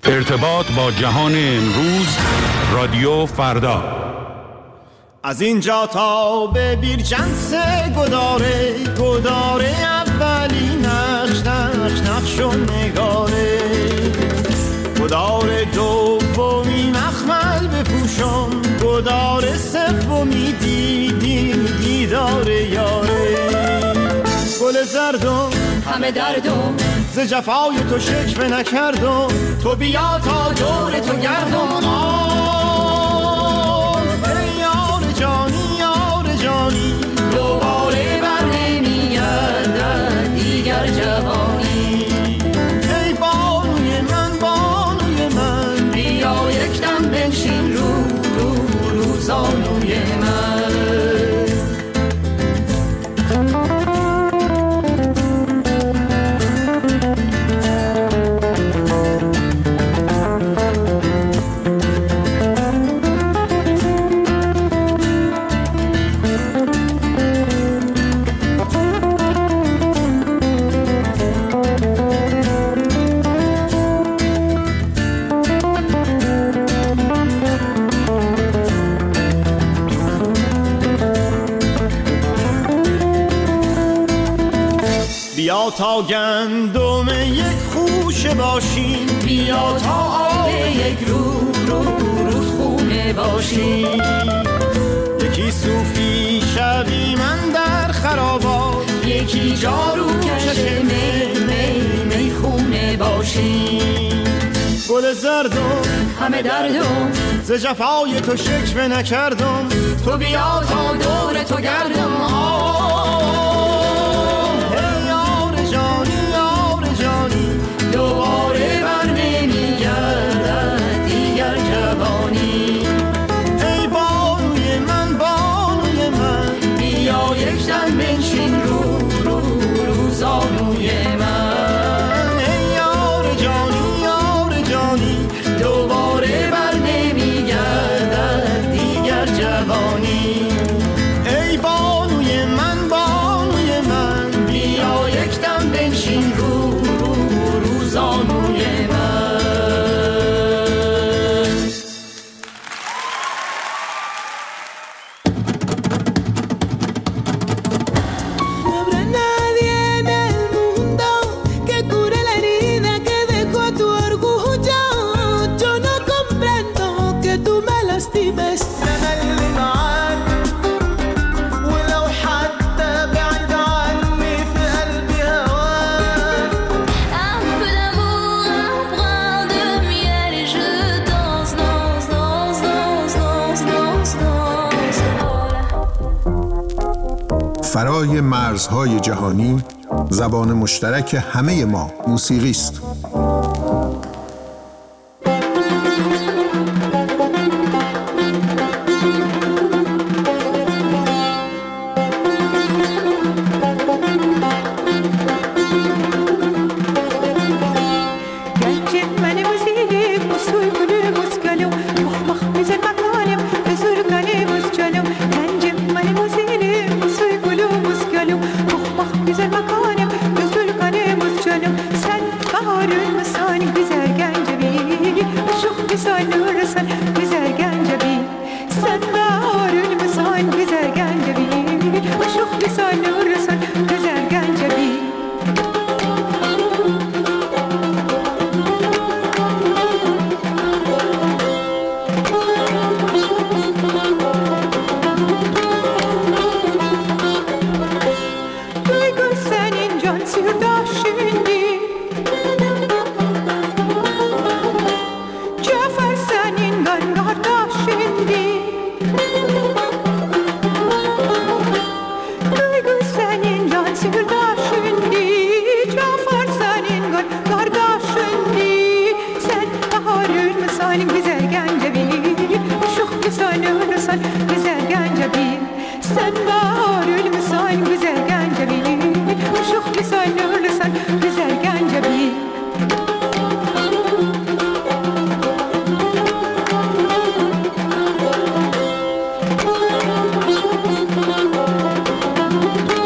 ارتباط با جهان امروز، رادیو فردا. از اینجا تا به بیرجنس گداره اولی نقش و نگاره، گداره دومی مخمل بپوشم، گداره سومی دیداره یاره. گل زردم همه دردم ز جفای تو شکوه نکردم، تو بیا تا دور تو گردم. یار جانی دوباره بر نمیگردد دیگر جوانی. ای بانوی من بیا یک دم بنشین رو زانوی من. بیا تا گندم یک خوشه باشیم، بیا تا آب یک رودخونه باشیم. یکی صوفی شوی من در خرابات، یکی جارو کش میخونه باشیم. گل زردم همه دردم ز جفای تو شکوه نکردم، تو بیا تا دور تو گردم. دوباره بر نمیگردد دیگر جوانی. ای بانوی من بیا یک دم بنشین رو زانوی من. ای یار جانی دوباره بر نمیگردد دیگر جوانی. ای بانوی من بیا یک دم بنشین رو زانوی من. No habrá nadie en el mundo que cure la herida que dejó tu orgullo. Yo no comprendo que tú me lastimes. فرای مرزهای جهانی، زبان مشترک همه ما موسیقی است.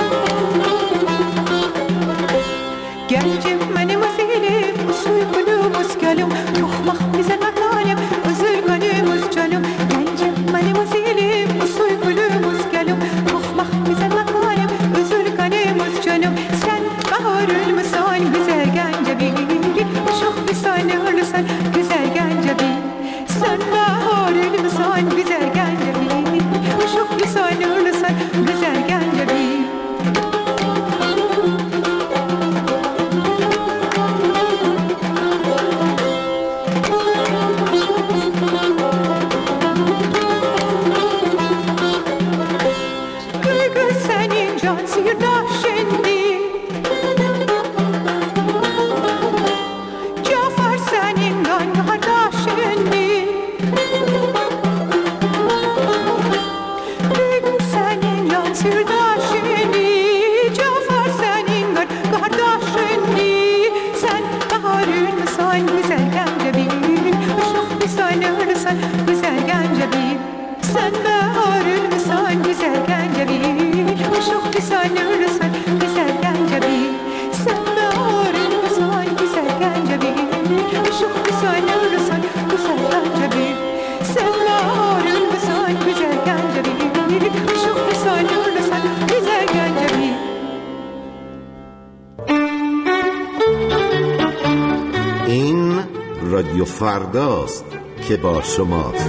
گنج من وسیله سوی قلوب مسکلم تخمخ میزن مکانم özür gönlümüz canım gencim benim azilim usul gülümüz gelum tokmak bize makalem özür gönlümüz canım sen baharül müsan güzel gence bir çok bir saniye ölürsen güzel gence bir sen baharül müsan güzel gence bir çok bir saniye ölürsen güzel gence bir این رادیو فرداست که با شماست.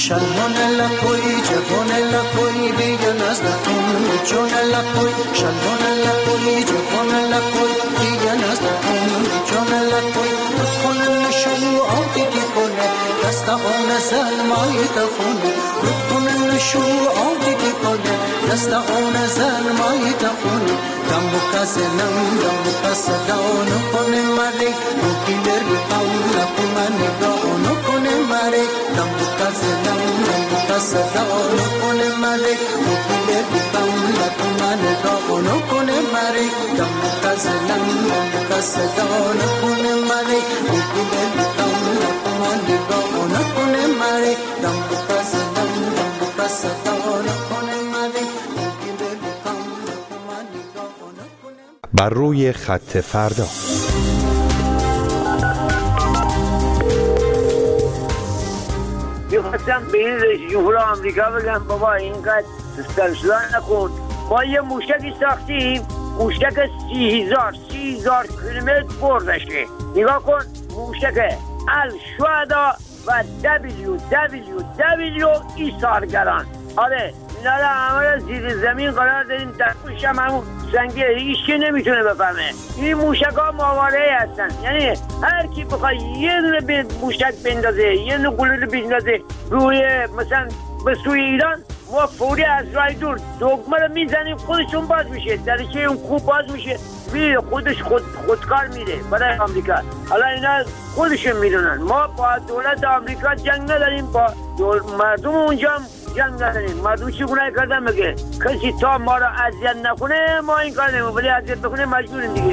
شلون لپوی جبون لپوی بیا نزدکم جون لپوی شلون لپوی جبون لپوی بیا نزدکم جون لپوی رودخونه شو آتی تی کنه دست آن زلمای تخونه رودخونه شو آتی تی کنه دست آن زلمای تخونه دمو کسنم دمو کسدانو کنه مری روکی بری پاولا کمانی گاونو کنه مری دمو کسنم دمو کسدانو کنه مری روکی بری پاولا کمانی گاونو کنه مری دمو کسنم دمو کسدانو کنه مری روکی بری پاولا کمانی گاونو کنه مری دمو کسنم دمو کسدانو کنه مری روکی بری پاولا کمانی گاونو کنه. بر روی خط فردا. میخواستم به این رئیس جمهور آمریکا بگم بابا اینقدر سستان شدن نکن. ما یه موشکی ساختیم، موشک 30,000 کیلومتر بردشه. نگاه کن موشک الشهدا و WWW ایثارگران. آره اینا رو همه زیر زمین قرار داریم، در پوش هم همون سنگه، هیچ که نمیتونه بفهمه. این موشک ها ماورایی هستن، یعنی هر کی بخواد یه دونه به موشک بندازه، یه دونه گلوله بندازه روی مثلا به سوی ایران، ما فوری از راه دور دگمه رو میزنیم، خودشون باز میشه، درچه اون کوه باز میشه، میره خودش خودکار میره برای آمریکا. حالا اینا خودشون میدونن، ما با دولت آمریکا جنگ نداریم، با مردم اونجا جنگ نداریم. مردم چی گناه کردن مگه؟ کسی تا ما رو اذیت نکنه ما این کار نمیم، ولی اذیت بکنه مجبوریم دیگه.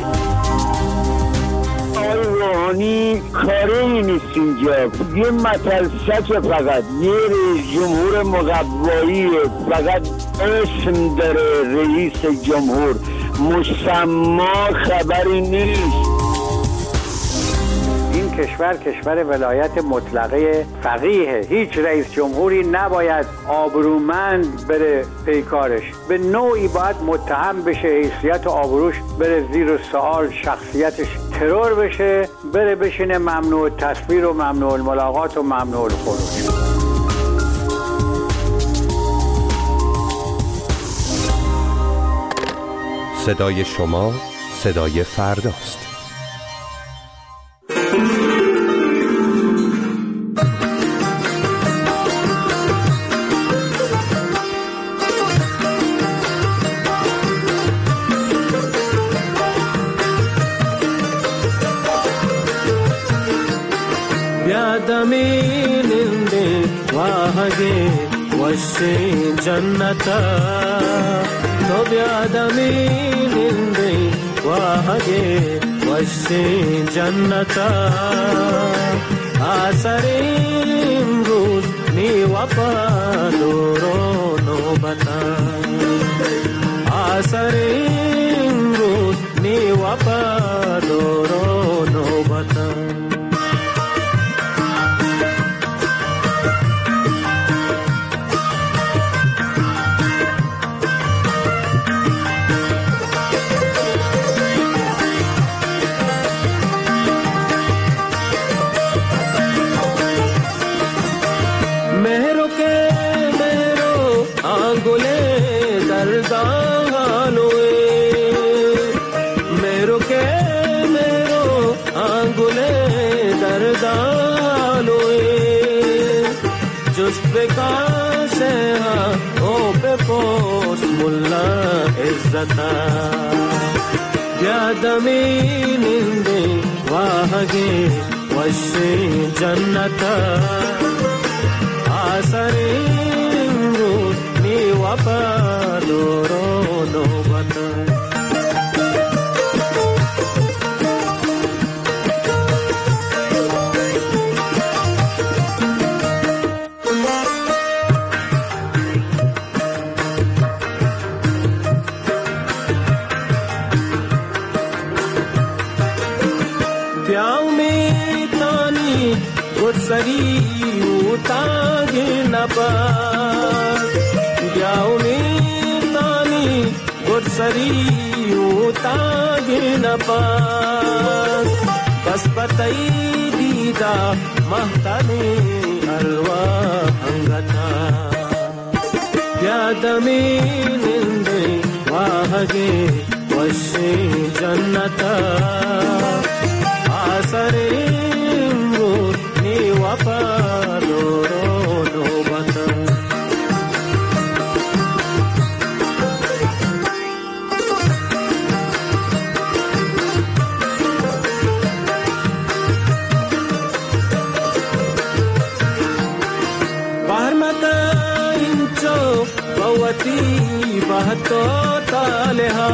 آقای روحانی کاری نیست اینجا، یه مطل سچ، فقط یه رئیس جمهور مقوایی، فقط اسم داره رئیس جمهور، مسما خبری نیست. این کشور ولایت مطلقه فقیه. هیچ رئیس جمهوری نباید آبرومند بره پیکارش، به نوعی باید متهم بشه، حیثیت و آبروش بره زیر سوال، شخصیتش ترور بشه، بره بشینه ممنوع تصویر و ممنوع الملاقات و ممنوع الخروج. صدای شما صدای فرداست. ಯಾದಮೀನಿಂದೆ ವಾಹಗೆ ವಶೆ ಜನ್ನತ तो ಯಾದಮೀನಿಂದೆ ವಾಹಗೆ ವಶೆ ಜನ್ನತ ಆಸರೆ ಇಮ್ರೂಜ್ ನೀ ವಫಾದೋರೋ ನೋಬತ ಆಸರೆ ಇಮ್ರೂಜ್ ನೀ ವಫಾದೋರೋ ನೋಬತ ಯಾದಮೀನಿಂದೆ ವಾಹಗೆ ವಶೆ ಜನ್ನತ ಆಸರೆ ಇಮ್ರೂಜ್ ನೀ ವಫಾದೋರೋ ನೋಬತ सरी उतागे न पास जाऊनी तानी गुरसरी उतागे न पास बस पतई दीदा महताने arwa hangata yadamin inde wahage washi jannata asarin ni wapaloro nobata बहतो तालेहा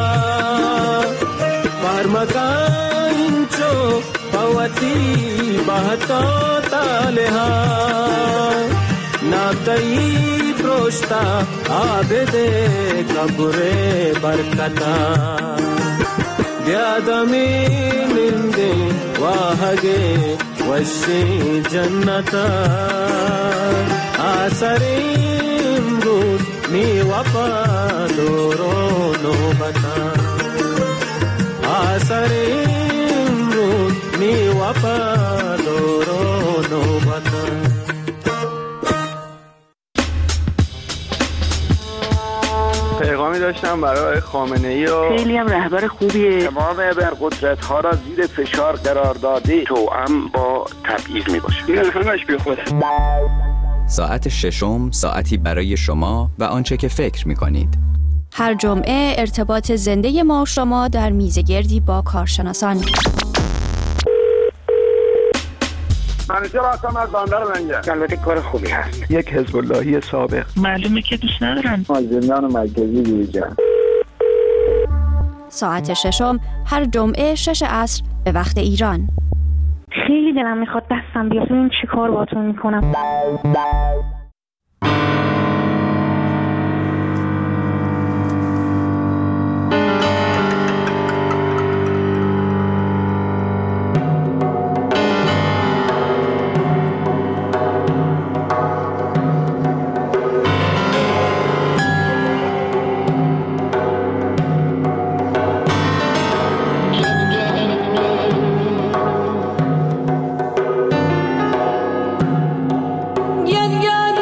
परमकांचो पवती बहतो तालेहा नातई प्रोष्टा आबेदे कबरे बरकता व्यादमी निंदे वाहगे वशी जन्नता आसरी ni wapadoro nobata asarin ni wapadoro nobata پیغامی داشتم برای خامنه‌ای و خیلی هم رهبر خوبیه. تمام ابرقدرت‌ها را زیر فشار قرار داده توأم با تبعیض میباشه. این همش بیخوده. ساعت ششم ساعتی برای شما و آنچه که فکر می‌کنید. هر جمعه ارتباط زنده ما شما در میزگردی با کارشناسان. منیجر هستم از بندر لنگر. البته کار خوبی هست. یک حزب اللهی سابق. معلومه که دوست ندارم. زندان مرکزی دیجان. ساعت ششم هر جمعه 6 عصر به وقت ایران. خیلی دلم میخواد دستم بیاد ببینم چی کار باهاتون میکنم. Yeah.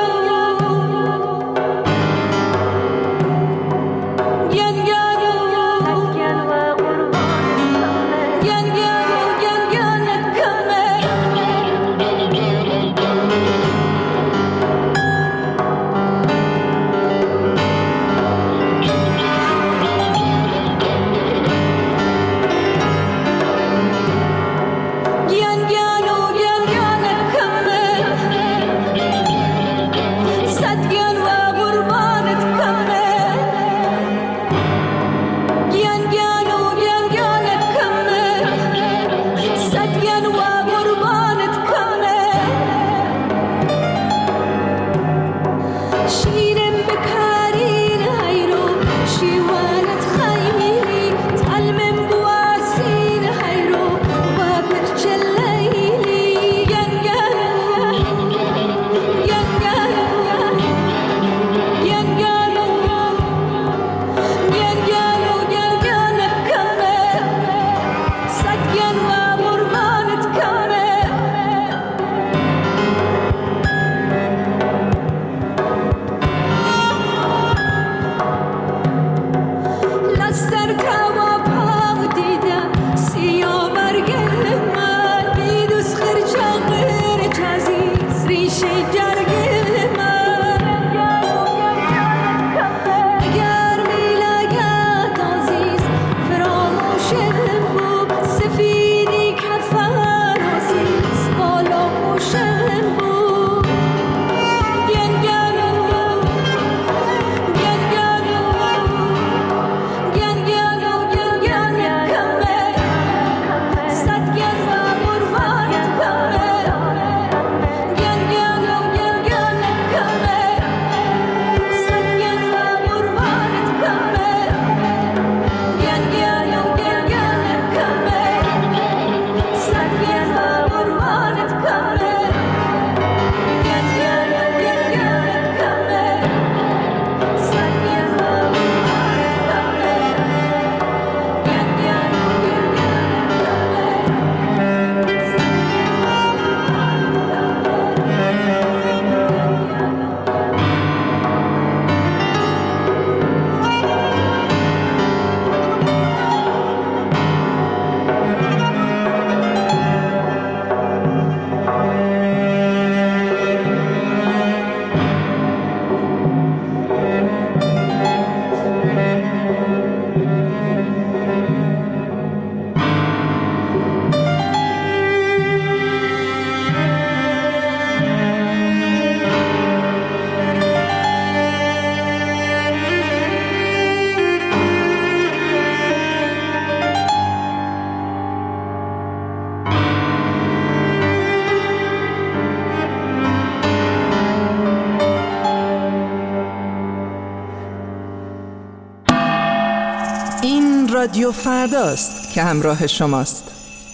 رادیو فرداست که همراه شماست.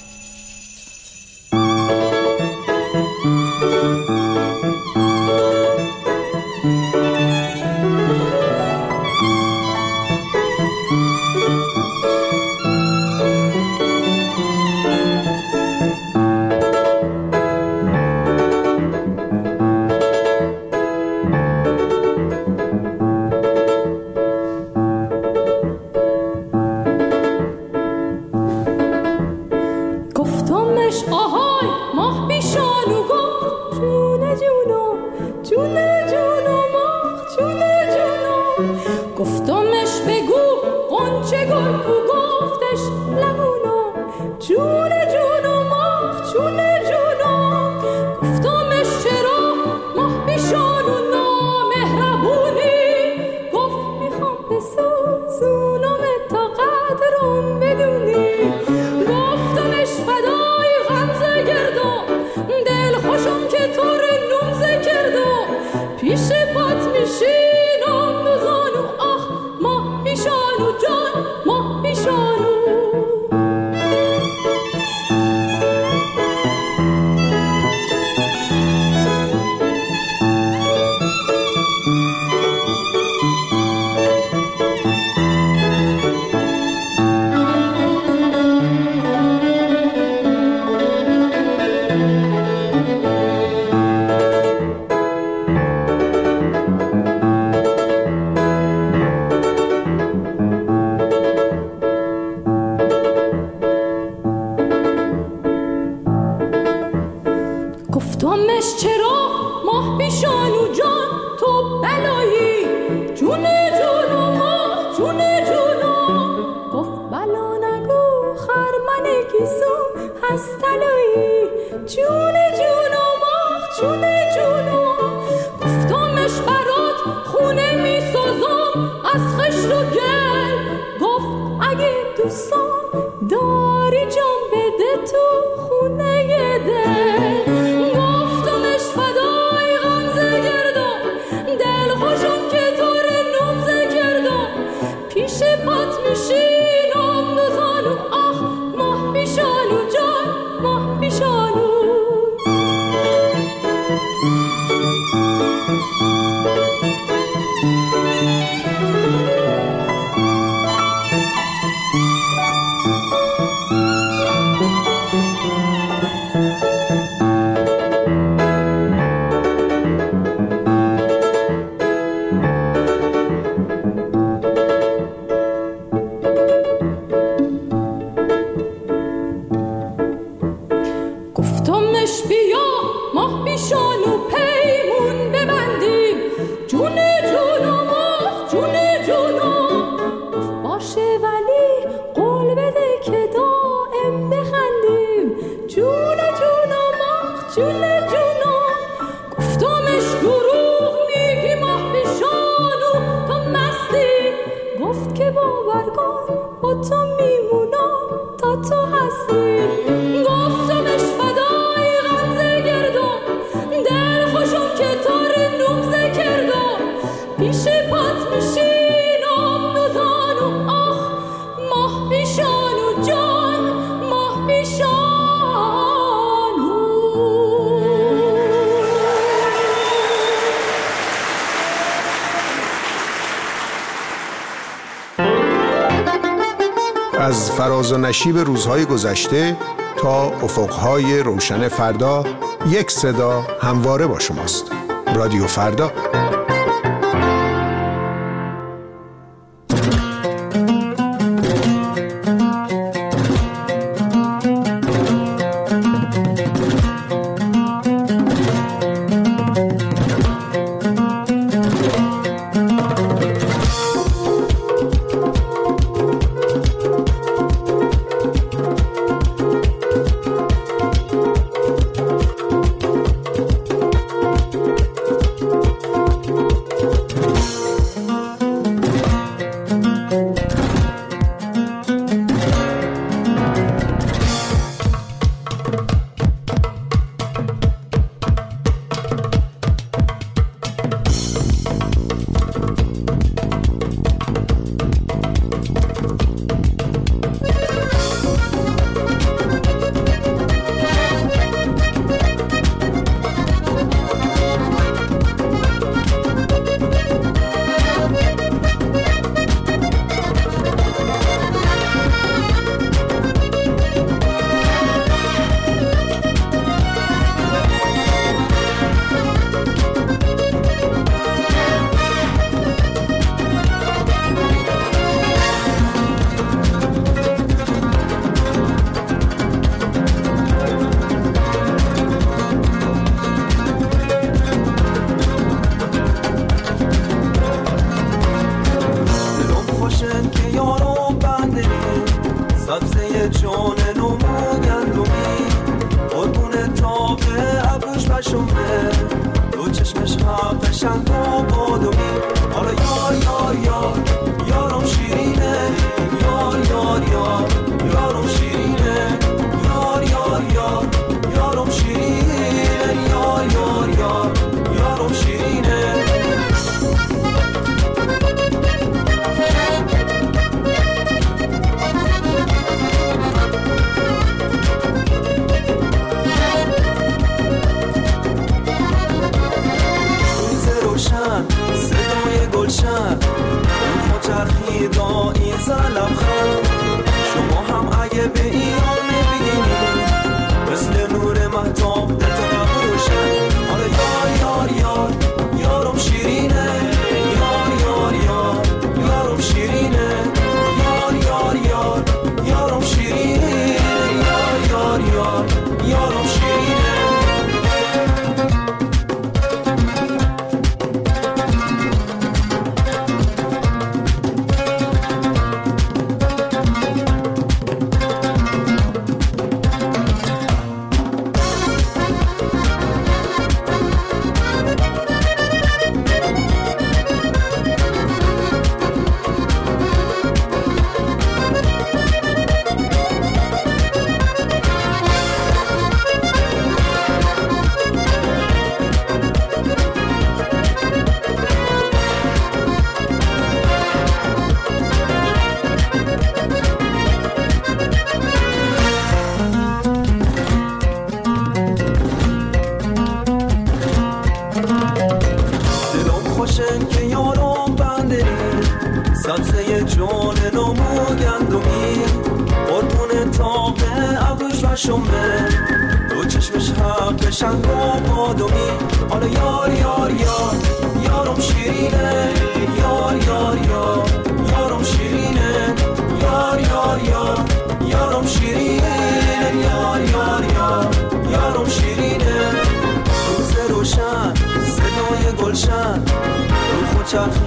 از فراز و نشیب روزهای گذشته تا افقهای روشن فردا، یک صدا همواره با شماست. رادیو فردا. و شمه دو چشمش ها قشنگ و بادومی حالا یار یار یار یارم شیرینه یار یار یار یارم شیرینه یار یار یار یارم شیرینه یار یار یار یارم شیرینه صدای گلشن خود چرخیدا این زلم خند شما هم اگه به ایران میبینید مثل نور مهتاب در طرف روشن حالا یار یار یار یارم شیرینه یار یار یار یارم شیرینه یار یار یار یارم شیرینه یار یار یار یارم شیرینه سبزه جان نمو گندمی قربون تاقه ابروش و شمه دو چشمش حق قشنگ و بادومی حالا یار یار یار یارم شیرینه یار یار یار یارم شیرینه یار یار یار یارم شیرینه یار یار یار یارم شیرینه روز روشن صدای گلشن رو خود چرخ